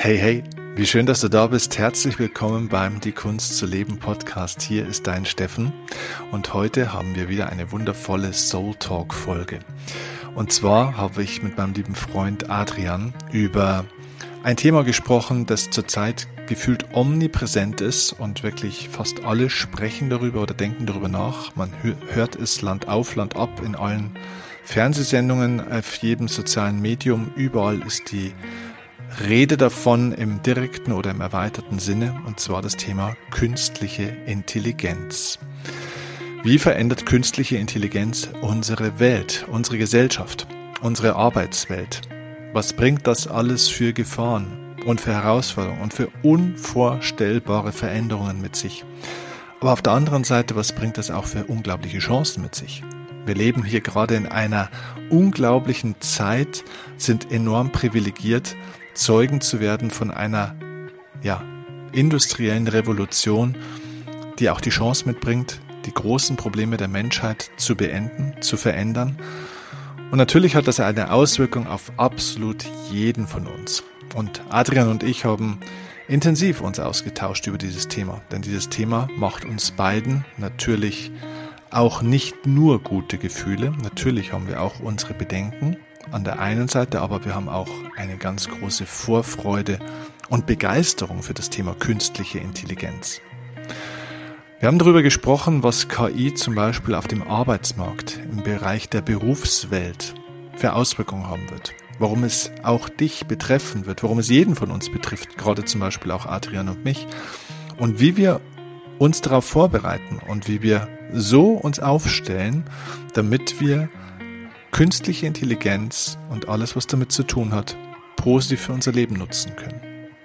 Hey, hey, wie schön, dass du da bist. Herzlich willkommen beim Die Kunst zu leben Podcast. Hier ist dein Steffen und heute haben wir wieder eine wundervolle Soul Talk Folge. Und zwar habe ich mit meinem lieben Freund Adrian über ein Thema gesprochen, das zurzeit gefühlt omnipräsent ist und wirklich fast alle sprechen darüber oder denken darüber nach. Man hört es Land auf, Land ab in allen Fernsehsendungen, auf jedem sozialen Medium. Überall ist die Rede davon im direkten oder im erweiterten Sinne, und zwar das Thema künstliche Intelligenz. Wie verändert künstliche Intelligenz unsere Welt, unsere Gesellschaft, unsere Arbeitswelt? Was bringt das alles für Gefahren und für Herausforderungen und für unvorstellbare Veränderungen mit sich? Aber auf der anderen Seite, was bringt das auch für unglaubliche Chancen mit sich? Wir leben hier gerade in einer unglaublichen Zeit, sind enorm privilegiert, Zeugen zu werden von einer industriellen Revolution, die auch die Chance mitbringt, die großen Probleme der Menschheit zu beenden, zu verändern. Und natürlich hat das eine Auswirkung auf absolut jeden von uns. Und Adrian und ich haben intensiv uns ausgetauscht über dieses Thema, denn dieses Thema macht uns beiden natürlich auch nicht nur gute Gefühle. Natürlich haben wir auch unsere Bedenken an der einen Seite, aber wir haben auch eine ganz große Vorfreude und Begeisterung für das Thema künstliche Intelligenz. Wir haben darüber gesprochen, was KI zum Beispiel auf dem Arbeitsmarkt, im Bereich der Berufswelt für Auswirkungen haben wird, warum es auch dich betreffen wird, warum es jeden von uns betrifft, gerade zum Beispiel auch Adrian und mich, und wie wir uns darauf vorbereiten und wie wir so uns aufstellen, damit wir künstliche Intelligenz und alles, was damit zu tun hat, positiv für unser Leben nutzen können.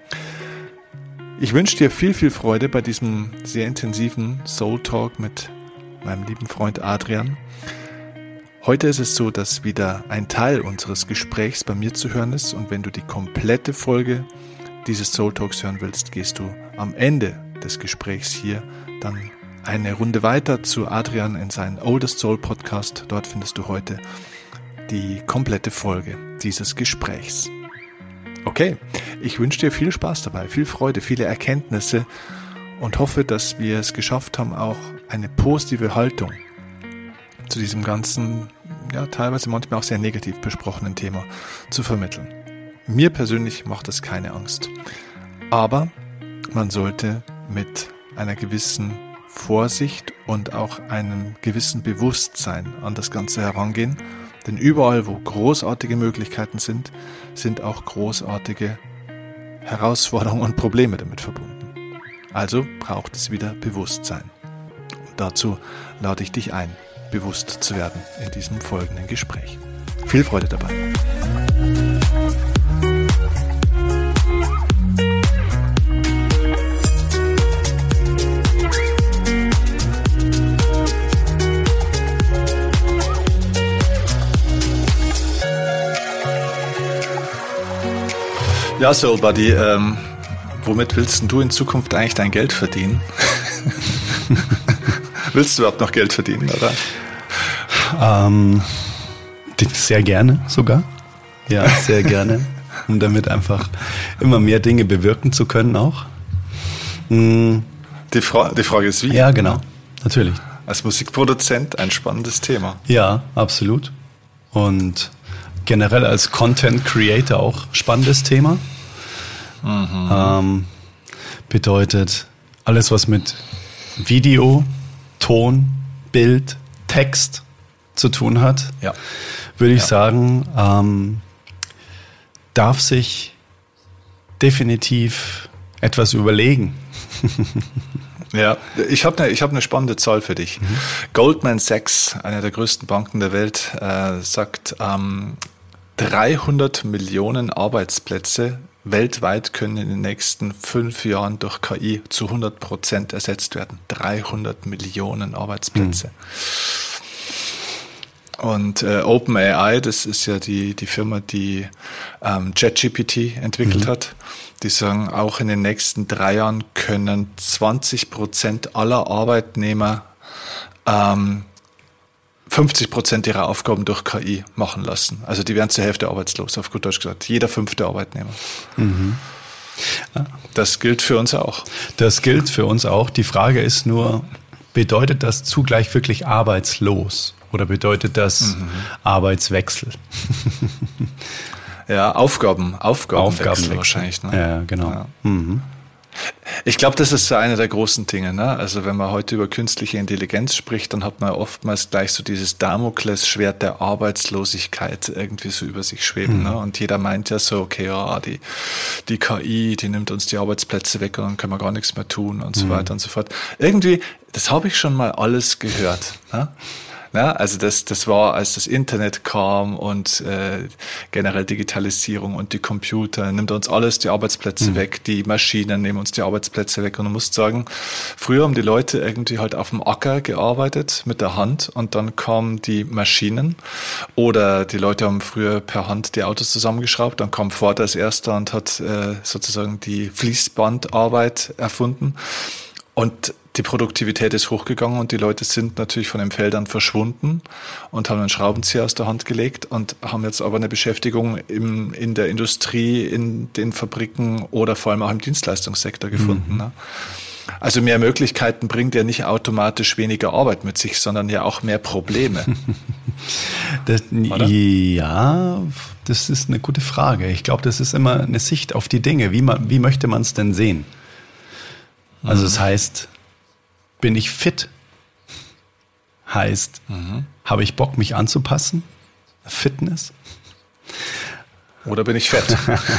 Ich wünsche dir viel, viel Freude bei diesem sehr intensiven Soul Talk mit meinem lieben Freund Adrian. Heute ist es so, dass wieder ein Teil unseres Gesprächs bei mir zu hören ist, und wenn du die komplette Folge dieses Soul Talks hören willst, gehst du am Ende des Gesprächs hier dann eine Runde weiter zu Adrian in seinen Oldest Soul Podcast. Dort findest du heute die komplette Folge dieses Gesprächs. Okay, ich wünsche dir viel Spaß dabei, viel Freude, viele Erkenntnisse und hoffe, dass wir es geschafft haben, auch eine positive Haltung zu diesem ganzen, teilweise manchmal auch sehr negativ besprochenen Thema zu vermitteln. Mir persönlich macht das keine Angst, aber man sollte mit einer gewissen Vorsicht und auch einem gewissen Bewusstsein an das Ganze herangehen, denn überall, wo großartige Möglichkeiten sind, sind auch großartige Herausforderungen und Probleme damit verbunden. Also braucht es wieder Bewusstsein. Und dazu lade ich dich ein, bewusst zu werden in diesem folgenden Gespräch. Viel Freude dabei. Ja, Soul Buddy, womit willst du in Zukunft eigentlich dein Geld verdienen? Willst du überhaupt noch Geld verdienen, oder? Sehr gerne sogar. Ja, sehr gerne. Um damit einfach immer mehr Dinge bewirken zu können auch. Die Frage ist wie? Ja, genau. Natürlich. Als Musikproduzent ein spannendes Thema. Ja, absolut. Und generell als Content Creator auch spannendes Thema. Bedeutet alles, was mit Video, Ton, Bild, Text zu tun hat, würde ich sagen, darf sich definitiv etwas überlegen. Ja, ich hab eine spannende Zahl für dich. Goldman Sachs, eine der größten Banken der Welt, sagt, 300 Millionen Arbeitsplätze weltweit können in den nächsten 5 Jahren durch KI zu 100% ersetzt werden. 300 Millionen Arbeitsplätze. Und OpenAI, das ist ja die Firma, die ChatGPT entwickelt hat, die sagen, auch in den nächsten 3 Jahren können 20% aller Arbeitnehmer 50% ihrer Aufgaben durch KI machen lassen. Also die werden zur Hälfte arbeitslos, auf gut Deutsch gesagt. Jeder 5. Arbeitnehmer. Das gilt für uns auch. Das gilt für uns auch. Die Frage ist nur, bedeutet das zugleich wirklich arbeitslos oder bedeutet das Arbeitswechsel? Ja, Aufgabenwechsel wahrscheinlich. Ne? Ja, genau. Ja. Mhm. Ich glaube, das ist so eine der großen Dinge. Ne? Also wenn man heute über künstliche Intelligenz spricht, dann hat man oftmals gleich so dieses Damoklesschwert der Arbeitslosigkeit irgendwie so über sich schweben. Ne? Und jeder meint ja so, okay, ja, die KI, die nimmt uns die Arbeitsplätze weg und dann können wir gar nichts mehr tun und so weiter und so fort. Irgendwie, das habe ich schon mal alles gehört. Ne? Ja, also das war, als das Internet kam und generell Digitalisierung und die Computer, nimmt uns alles die Arbeitsplätze weg, die Maschinen nehmen uns die Arbeitsplätze weg. Und du musst sagen, früher haben die Leute irgendwie halt auf dem Acker gearbeitet mit der Hand und dann kamen die Maschinen oder die Leute haben früher per Hand die Autos zusammengeschraubt, dann kam Ford als erster und hat sozusagen die Fließbandarbeit erfunden. Und die Produktivität ist hochgegangen und die Leute sind natürlich von den Feldern verschwunden und haben einen Schraubenzieher aus der Hand gelegt und haben jetzt aber eine Beschäftigung in der Industrie, in den Fabriken oder vor allem auch im Dienstleistungssektor gefunden. Ne? Also mehr Möglichkeiten bringt ja nicht automatisch weniger Arbeit mit sich, sondern ja auch mehr Probleme. Ja, das ist eine gute Frage. Ich glaube, das ist immer eine Sicht auf die Dinge. Wie möchte man es denn sehen? Also das heißt, bin ich fit? Heißt, habe ich Bock, mich anzupassen? Fitness? Oder bin ich fett?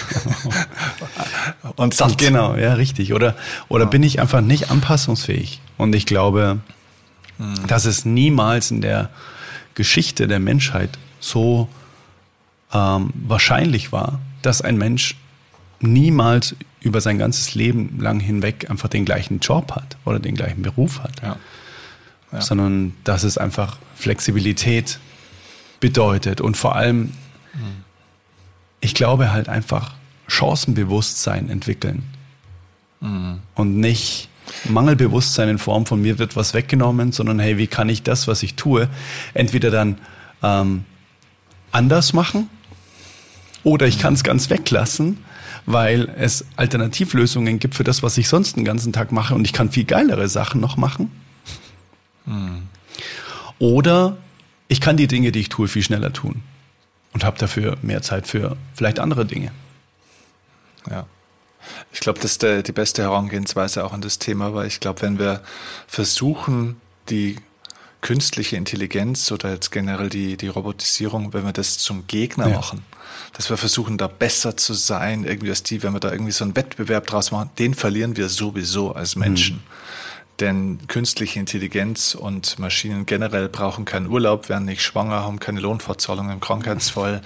Und satt. Genau, ja, richtig. Oder bin ich einfach nicht anpassungsfähig? Und ich glaube, dass es niemals in der Geschichte der Menschheit so wahrscheinlich war, dass ein Mensch niemals über sein ganzes Leben lang hinweg einfach den gleichen Job hat oder den gleichen Beruf hat. Ja. Ja. Sondern dass es einfach Flexibilität bedeutet und vor allem, ich glaube halt einfach Chancenbewusstsein entwickeln und nicht Mangelbewusstsein in Form von mir wird was weggenommen, sondern hey, wie kann ich das, was ich tue, entweder dann anders machen oder ich kann es ganz weglassen, weil es Alternativlösungen gibt für das, was ich sonst den ganzen Tag mache und ich kann viel geilere Sachen noch machen. Oder ich kann die Dinge, die ich tue, viel schneller tun und habe dafür mehr Zeit für vielleicht andere Dinge. Ja, ich glaube, das ist die beste Herangehensweise auch an das Thema, weil ich glaube, wenn wir versuchen, die künstliche Intelligenz oder jetzt generell die Robotisierung, wenn wir das zum Gegner machen, dass wir versuchen, da besser zu sein, irgendwie wenn wir da irgendwie so einen Wettbewerb draus machen, den verlieren wir sowieso als Menschen. Denn künstliche Intelligenz und Maschinen generell brauchen keinen Urlaub, werden nicht schwanger, haben keine Lohnfortzahlung im Krankheitsfall,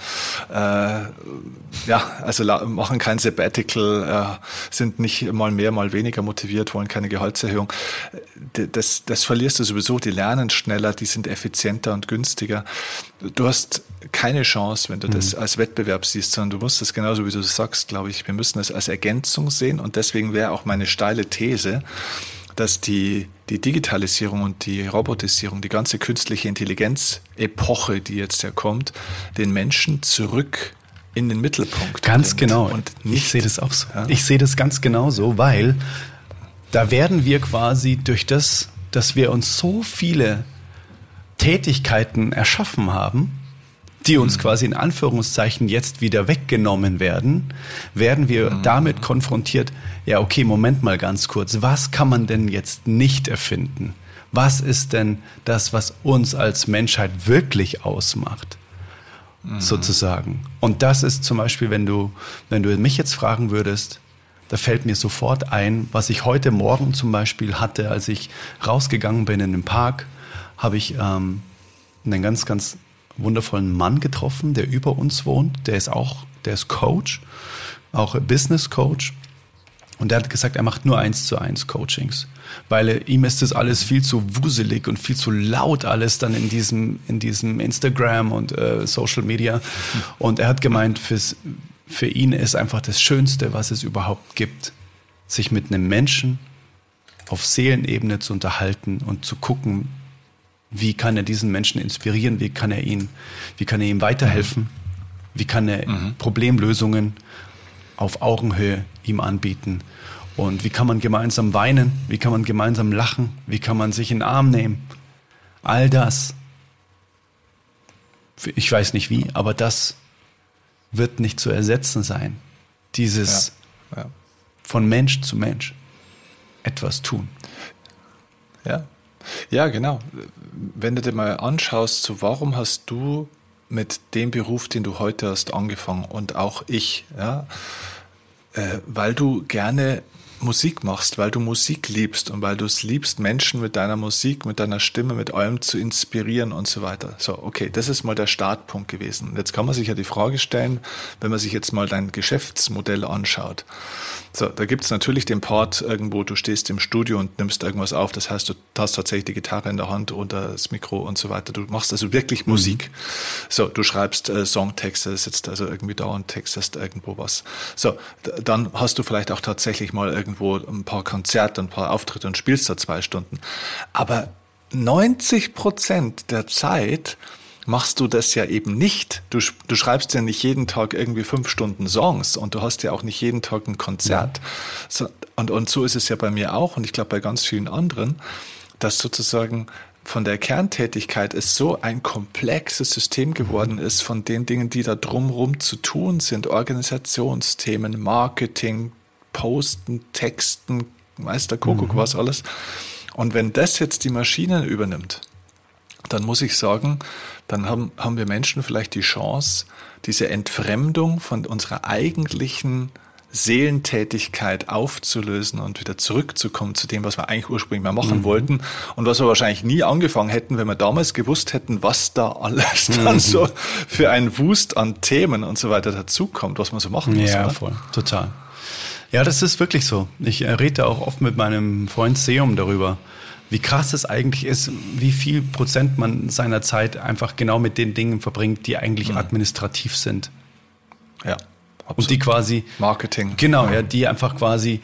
also machen kein Sabbatical, sind nicht mal mehr, mal weniger motiviert, wollen keine Gehaltserhöhung. Das verlierst du sowieso, die lernen schneller, die sind effizienter und günstiger. Du hast keine Chance, wenn du das als Wettbewerb siehst, sondern du musst das genauso, wie du sagst, glaube ich, wir müssen es als Ergänzung sehen und deswegen wäre auch meine steile These, dass die Digitalisierung und die Robotisierung, die ganze künstliche Intelligenz-Epoche, die jetzt ja kommt, den Menschen zurück in den Mittelpunkt ganz bringt. Genau. Und ich sehe das auch so. Ja? Ich sehe das ganz genauso, weil da werden wir quasi durch das, dass wir uns so viele Tätigkeiten erschaffen haben, die uns quasi in Anführungszeichen jetzt wieder weggenommen werden wir damit konfrontiert, ja okay, Moment mal ganz kurz, was kann man denn jetzt nicht erfinden? Was ist denn das, was uns als Menschheit wirklich ausmacht? Sozusagen. Und das ist zum Beispiel, wenn du mich jetzt fragen würdest, da fällt mir sofort ein, was ich heute Morgen zum Beispiel hatte, als ich rausgegangen bin in den Park, habe ich einen ganz, ganz wundervollen Mann getroffen, der über uns wohnt. Der ist Coach, auch Business Coach. Und der hat gesagt, er macht nur 1:1 Coachings, weil ihm ist das alles viel zu wuselig und viel zu laut alles dann in diesem Instagram und Social Media. Und er hat gemeint, für ihn ist einfach das Schönste, was es überhaupt gibt, sich mit einem Menschen auf Seelenebene zu unterhalten und zu gucken, wie kann er diesen Menschen inspirieren, wie kann er ihm weiterhelfen, wie kann er Problemlösungen auf Augenhöhe ihm anbieten? Und wie kann man gemeinsam weinen? Wie kann man gemeinsam lachen? Wie kann man sich in den Arm nehmen? All das, ich weiß nicht wie, aber das wird nicht zu ersetzen sein. Dieses von Mensch zu Mensch etwas tun. Ja, genau. Wenn du dir mal anschaust, so warum hast du mit dem Beruf, den du heute hast, angefangen und auch ich, weil du gerne Musik machst, weil du Musik liebst und weil du es liebst, Menschen mit deiner Musik, mit deiner Stimme, mit allem zu inspirieren und so weiter. So, okay, das ist mal der Startpunkt gewesen. Und jetzt kann man sich ja die Frage stellen, wenn man sich jetzt mal dein Geschäftsmodell anschaut. So, da gibt's natürlich den Part irgendwo, du stehst im Studio und nimmst irgendwas auf, das heißt, du hast tatsächlich die Gitarre in der Hand oder das Mikro und so weiter. Du machst also wirklich Musik. So, du schreibst Songtexte, sitzt also irgendwie da und textest irgendwo was. So, dann hast du vielleicht auch tatsächlich mal irgendwo ein paar Konzerte, ein paar Auftritte und spielst da 2 Stunden. Aber 90% der Zeit machst du das ja eben nicht. Du schreibst ja nicht jeden Tag irgendwie 5 Stunden Songs und du hast ja auch nicht jeden Tag ein Konzert. So, und so ist es ja bei mir auch und ich glaube bei ganz vielen anderen, dass sozusagen von der Kerntätigkeit es so ein komplexes System geworden ist von den Dingen, die da drumherum zu tun sind. Organisationsthemen, Marketing, Posten, Texten, weiß der Kuckuck was alles. Und wenn das jetzt die Maschine übernimmt, dann muss ich sagen, dann haben wir Menschen vielleicht die Chance, diese Entfremdung von unserer eigentlichen Seelentätigkeit aufzulösen und wieder zurückzukommen zu dem, was wir eigentlich ursprünglich mal machen wollten und was wir wahrscheinlich nie angefangen hätten, wenn wir damals gewusst hätten, was da alles dann so für ein Wust an Themen und so weiter dazukommt, was man so machen muss. Ja, oder? Voll, total. Ja, das ist wirklich so. Ich rede auch oft mit meinem Freund Seum darüber, wie krass es eigentlich ist, wie viel Prozent man seiner Zeit einfach genau mit den Dingen verbringt, die eigentlich administrativ sind. Ja, absolut. Und die quasi Marketing. Genau, ja, die einfach quasi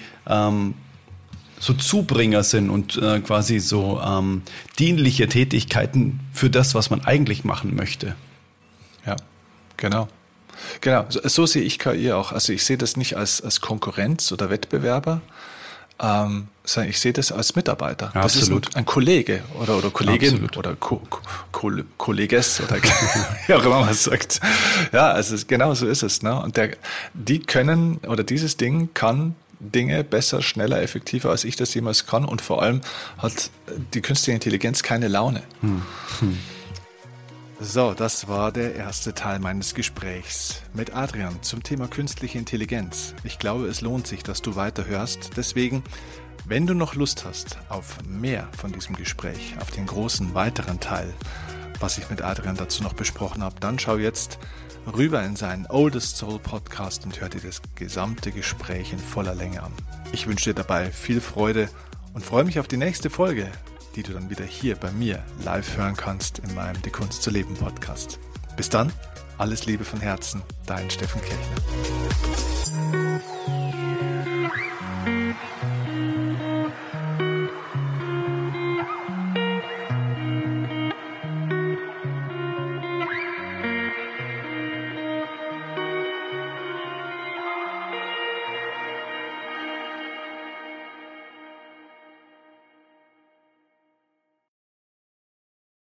so Zubringer sind und quasi so dienliche Tätigkeiten für das, was man eigentlich machen möchte. Ja, genau. Genau, so sehe ich KI auch. Also ich sehe das nicht als Konkurrenz oder Wettbewerber, sondern ich sehe das als Mitarbeiter. Ja, das absolut. ist ein Kollege oder Kollegin Absolut. oder Kolleges oder wie auch immer man sagt. Ja, also genau so ist es. Ne? Und die können oder dieses Ding kann Dinge besser, schneller, effektiver, als ich das jemals kann. Und vor allem hat die künstliche Intelligenz keine Laune. So, das war der erste Teil meines Gesprächs mit Adrian zum Thema künstliche Intelligenz. Ich glaube, es lohnt sich, dass du weiterhörst. Deswegen, wenn du noch Lust hast auf mehr von diesem Gespräch, auf den großen weiteren Teil, was ich mit Adrian dazu noch besprochen habe, dann schau jetzt rüber in seinen Oldest Soul Podcast und hör dir das gesamte Gespräch in voller Länge an. Ich wünsche dir dabei viel Freude und freue mich auf die nächste Folge, die du dann wieder hier bei mir live hören kannst in meinem Die Kunst zu leben Podcast. Bis dann, alles Liebe von Herzen, dein Steffen Kirchner.